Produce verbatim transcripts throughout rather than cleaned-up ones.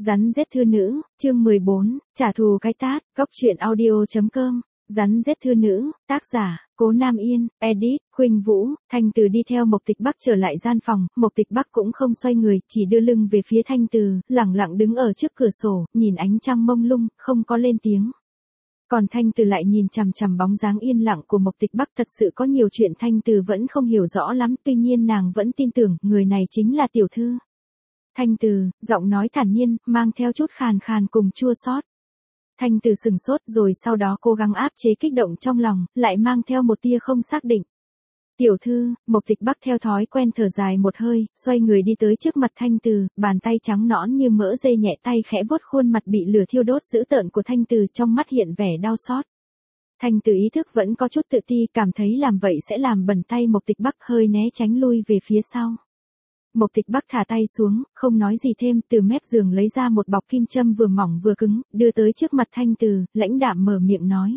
Rắn giết thư nữ, chương mười bốn, trả thù cái tát, góc truyện audio.com, rắn giết thư nữ, tác giả, Cố Nam Yên, edit, Khuynh Vũ, Thanh Từ đi theo Mộc Tịch Bắc trở lại gian phòng, Mộc Tịch Bắc cũng không xoay người, chỉ đưa lưng về phía Thanh Từ, lẳng lặng đứng ở trước cửa sổ, nhìn ánh trăng mông lung, không có lên tiếng. Còn Thanh Từ lại nhìn chằm chằm bóng dáng yên lặng của Mộc Tịch Bắc, thật sự có nhiều chuyện Thanh Từ vẫn không hiểu rõ lắm, tuy nhiên nàng vẫn tin tưởng, người này chính là tiểu thư. Thanh Từ, giọng nói thản nhiên, mang theo chút khàn khàn cùng chua xót. Thanh Từ sừng sốt rồi sau đó cố gắng áp chế kích động trong lòng, lại mang theo một tia không xác định. Tiểu thư, Mộc Tịch Bắc theo thói quen thở dài một hơi, xoay người đi tới trước mặt Thanh Từ, bàn tay trắng nõn như mỡ dê nhẹ tay khẽ vuốt khuôn mặt bị lửa thiêu đốt dữ tợn của Thanh Từ, trong mắt hiện vẻ đau xót. Thanh Từ ý thức vẫn có chút tự ti, cảm thấy làm vậy sẽ làm bẩn tay Mộc Tịch Bắc, hơi né tránh lui về phía sau. Mộc Tịch Bắc thả tay xuống, không nói gì thêm, từ mép giường lấy ra một bọc kim châm vừa mỏng vừa cứng, đưa tới trước mặt Thanh Từ, lãnh đạm mở miệng nói.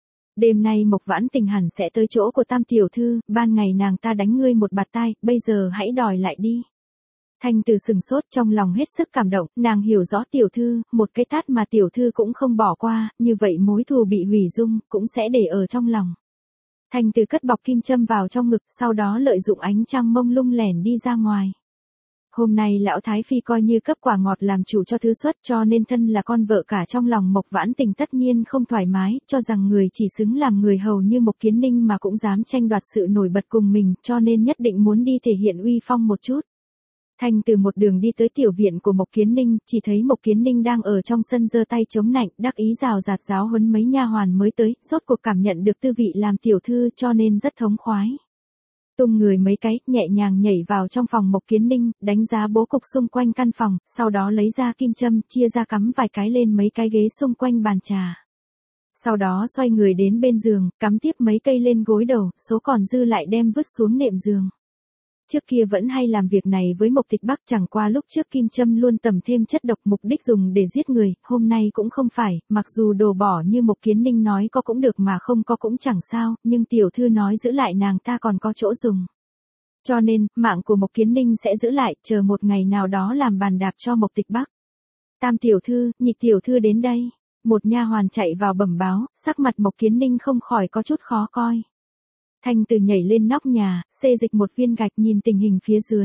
Đêm nay Mộc Vãn Tình hẳn sẽ tới chỗ của Tam tiểu thư, ban ngày nàng ta đánh ngươi một bạt tai, bây giờ hãy đòi lại đi. Thanh Từ sừng sốt, trong lòng hết sức cảm động, nàng hiểu rõ tiểu thư, một cái tát mà tiểu thư cũng không bỏ qua, như vậy mối thù bị hủy dung, cũng sẽ để ở trong lòng. Thanh Từ cất bọc kim châm vào trong ngực, sau đó lợi dụng ánh trăng mông lung lẻn đi ra ngoài. Hôm nay lão Thái Phi coi như cấp quả ngọt làm chủ cho thứ xuất, cho nên thân là con vợ cả trong lòng Mộc Vãn Tình tất nhiên không thoải mái, cho rằng người chỉ xứng làm người hầu như Mộc Kiến Ninh mà cũng dám tranh đoạt sự nổi bật cùng mình, cho nên nhất định muốn đi thể hiện uy phong một chút. Thanh Từ một đường đi tới tiểu viện của Mộc Kiến Ninh, chỉ thấy Mộc Kiến Ninh đang ở trong sân giơ tay chống nạnh, đắc ý rào rạt giáo huấn mấy nha hoàn mới tới, rốt cuộc cảm nhận được tư vị làm tiểu thư cho nên rất thống khoái. Tung người mấy cái, nhẹ nhàng nhảy vào trong phòng Mộc Kiến Ninh, đánh giá bố cục xung quanh căn phòng, sau đó lấy ra kim châm, chia ra cắm vài cái lên mấy cái ghế xung quanh bàn trà. Sau đó xoay người đến bên giường, cắm tiếp mấy cây lên gối đầu, số còn dư lại đem vứt xuống nệm giường. Trước kia vẫn hay làm việc này với Mộc Tịch Bắc, chẳng qua lúc trước kim châm luôn tầm thêm chất độc mục đích dùng để giết người, hôm nay cũng không phải, mặc dù đồ bỏ như Mộc Kiến Ninh nói có cũng được mà không có cũng chẳng sao, nhưng tiểu thư nói giữ lại nàng ta còn có chỗ dùng. Cho nên, mạng của Mộc Kiến Ninh sẽ giữ lại, chờ một ngày nào đó làm bàn đạp cho Mộc Tịch Bắc. Tam tiểu thư, Nhị tiểu thư đến đây. Một nha hoàn chạy vào bẩm báo, sắc mặt Mộc Kiến Ninh không khỏi có chút khó coi. Thanh Từ nhảy lên nóc nhà, xê dịch một viên gạch nhìn tình hình phía dưới.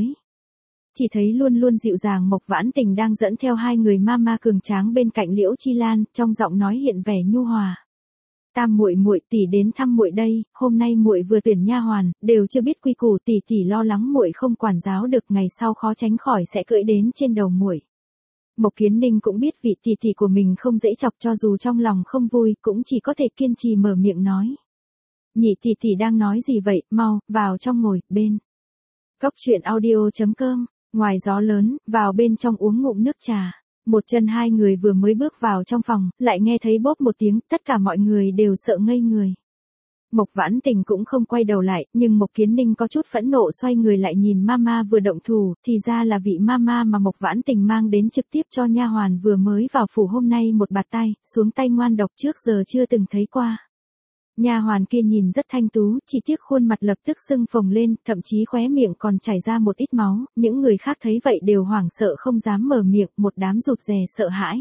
Chỉ thấy luôn luôn dịu dàng Mộc Vãn Tình đang dẫn theo hai người ma ma cường tráng bên cạnh Liễu Chi Lan, trong giọng nói hiện vẻ nhu hòa. Tam muội muội tỷ đến thăm muội đây, hôm nay muội vừa tuyển nha hoàn, đều chưa biết quy củ, tỷ tỷ lo lắng muội không quản giáo được, ngày sau khó tránh khỏi sẽ cưỡi đến trên đầu muội. Mộc Kiến Ninh cũng biết vị tỷ tỷ của mình không dễ chọc, cho dù trong lòng không vui, cũng chỉ có thể kiên trì mở miệng nói. Nhị tỷ tỷ đang nói gì vậy, mau, vào trong ngồi, bên. Góc truyện audio.com, ngoài gió lớn, vào bên trong uống ngụm nước trà. Một chân hai người vừa mới bước vào trong phòng, lại nghe thấy bốp một tiếng, tất cả mọi người đều sợ ngây người. Mộc Vãn Tình cũng không quay đầu lại, nhưng Mộc Kiến Ninh có chút phẫn nộ xoay người lại nhìn mama vừa động thủ, thì ra là vị mama mà Mộc Vãn Tình mang đến trực tiếp cho nha hoàn vừa mới vào phủ hôm nay một bạt tay, xuống tay ngoan độc trước giờ chưa từng thấy qua. Nha hoàn kia nhìn rất thanh tú, chỉ tiếc khuôn mặt lập tức sưng phồng lên, thậm chí khóe miệng còn chảy ra một ít máu, những người khác thấy vậy đều hoảng sợ không dám mở miệng, một đám rụt rè sợ hãi.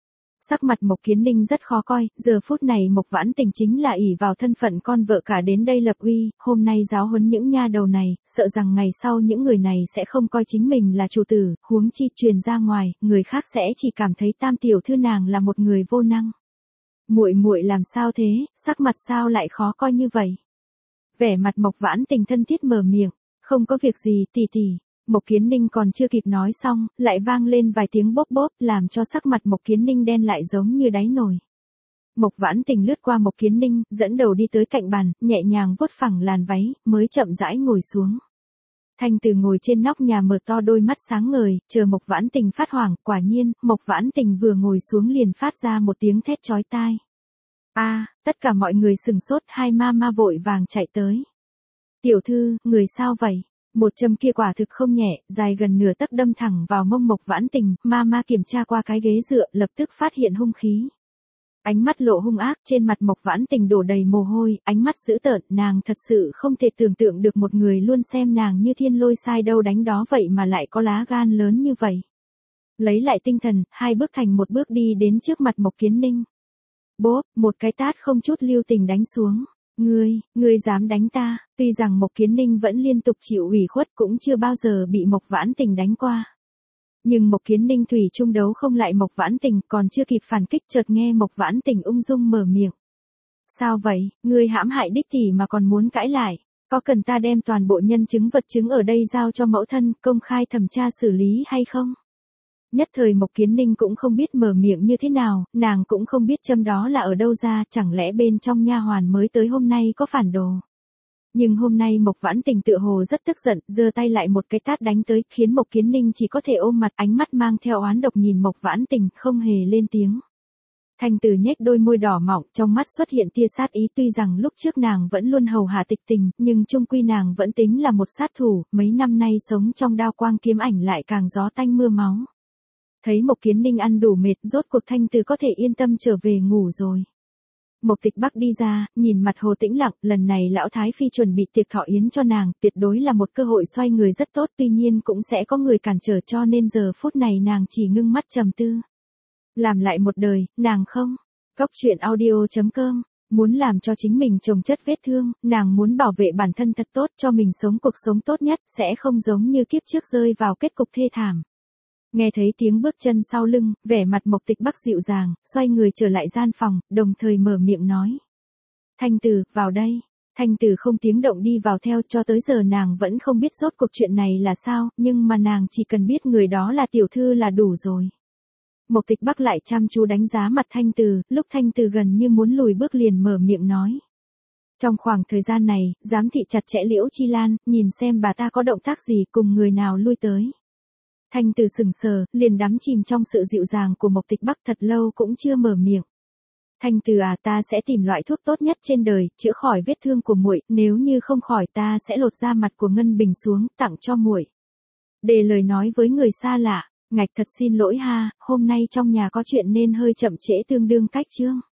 Sắc mặt Mộc Kiến Ninh rất khó coi, giờ phút này Mộc Vãn Tình chính là ỷ vào thân phận con vợ cả đến đây lập uy, hôm nay giáo huấn những nha đầu này, sợ rằng ngày sau những người này sẽ không coi chính mình là chủ tử, huống chi truyền ra ngoài, người khác sẽ chỉ cảm thấy Tam tiểu thư nàng là một người vô năng. Muội muội làm sao thế, sắc mặt sao lại khó coi như vậy? Vẻ mặt Mộc Vãn Tình thân thiết mở miệng, không có việc gì tỷ tỷ. Mộc Kiến Ninh còn chưa kịp nói xong, lại vang lên vài tiếng bốp bốp, làm cho sắc mặt Mộc Kiến Ninh đen lại giống như đáy nồi. Mộc Vãn Tình lướt qua Mộc Kiến Ninh, dẫn đầu đi tới cạnh bàn, nhẹ nhàng vuốt phẳng làn váy, mới chậm rãi ngồi xuống. Thanh Từ ngồi trên nóc nhà mở to đôi mắt sáng ngời, chờ Mộc Vãn Tình phát hoảng, quả nhiên, Mộc Vãn Tình vừa ngồi xuống liền phát ra một tiếng thét chói tai. A, à, tất cả mọi người sừng sốt, hai ma ma vội vàng chạy tới. Tiểu thư, người sao vậy? Một châm kia quả thực không nhẹ, dài gần nửa tấc đâm thẳng vào mông Mộc Vãn Tình, ma ma kiểm tra qua cái ghế dựa, lập tức phát hiện hung khí. Ánh mắt lộ hung ác, trên mặt Mộc Vãn Tình đổ đầy mồ hôi, ánh mắt dữ tợn, nàng thật sự không thể tưởng tượng được một người luôn xem nàng như thiên lôi sai đâu đánh đó vậy mà lại có lá gan lớn như vậy. Lấy lại tinh thần, hai bước thành một bước đi đến trước mặt Mộc Kiến Ninh. Bốp, một cái tát không chút lưu tình đánh xuống. Ngươi, ngươi dám đánh ta? Tuy rằng Mộc Kiến Ninh vẫn liên tục chịu ủy khuất cũng chưa bao giờ bị Mộc Vãn Tình đánh qua. Nhưng Mộc Kiến Ninh thủy chung đấu không lại Mộc Vãn Tình, còn chưa kịp phản kích chợt nghe Mộc Vãn Tình ung dung mở miệng. Sao vậy, ngươi hãm hại đích tỷ mà còn muốn cãi lại? Có cần ta đem toàn bộ nhân chứng vật chứng ở đây giao cho mẫu thân công khai thẩm tra xử lý hay không? Nhất thời Mộc Kiến Ninh cũng không biết mở miệng như thế nào, nàng cũng không biết châm đó là ở đâu ra, chẳng lẽ bên trong nha hoàn mới tới hôm nay có phản đồ. Nhưng hôm nay Mộc Vãn Tình tựa hồ rất tức giận, giơ tay lại một cái tát đánh tới, khiến Mộc Kiến Ninh chỉ có thể ôm mặt, ánh mắt mang theo oán độc nhìn Mộc Vãn Tình, không hề lên tiếng. Thanh Từ nhếch đôi môi đỏ mọng, trong mắt xuất hiện tia sát ý, tuy rằng lúc trước nàng vẫn luôn hầu hạ Tịch Tình, nhưng chung quy nàng vẫn tính là một sát thủ, mấy năm nay sống trong đao quang kiếm ảnh lại càng gió tanh mưa máu. Thấy Mộc Kiến Ninh ăn đủ mệt, rốt cuộc Thanh Từ có thể yên tâm trở về ngủ rồi. Mộc Tịch Bắc đi ra, nhìn mặt Hồ Tĩnh lặng, lần này lão Thái Phi chuẩn bị tiệc thọ yến cho nàng, tuyệt đối là một cơ hội xoay người rất tốt, tuy nhiên cũng sẽ có người cản trở, cho nên giờ phút này nàng chỉ ngưng mắt trầm tư. Làm lại một đời, nàng không. Góc truyện audio chấm com, muốn làm cho chính mình chồng chất vết thương, nàng muốn bảo vệ bản thân thật tốt cho mình sống cuộc sống tốt nhất, sẽ không giống như kiếp trước rơi vào kết cục thê thảm. Nghe thấy tiếng bước chân sau lưng, vẻ mặt Mộc Tịch Bắc dịu dàng, xoay người trở lại gian phòng, đồng thời mở miệng nói. Thanh Từ, vào đây. Thanh Từ không tiếng động đi vào theo, cho tới giờ nàng vẫn không biết rốt cuộc chuyện này là sao, nhưng mà nàng chỉ cần biết người đó là tiểu thư là đủ rồi. Mộc Tịch Bắc lại chăm chú đánh giá mặt Thanh Từ, lúc Thanh Từ gần như muốn lùi bước liền mở miệng nói. Trong khoảng thời gian này, giám thị chặt chẽ Liễu Chi Lan, nhìn xem bà ta có động tác gì cùng người nào lui tới. Thanh Từ sừng sờ, liền đắm chìm trong sự dịu dàng của Mộc Tịch Bắc thật lâu cũng chưa mở miệng. Thanh Từ à, ta sẽ tìm loại thuốc tốt nhất trên đời, chữa khỏi vết thương của muội, nếu như không khỏi ta sẽ lột da mặt của Ngân Bình xuống, tặng cho muội. Để lời nói với người xa lạ, ngạch thật xin lỗi ha, hôm nay trong nhà có chuyện nên hơi chậm trễ tương đương cách chương.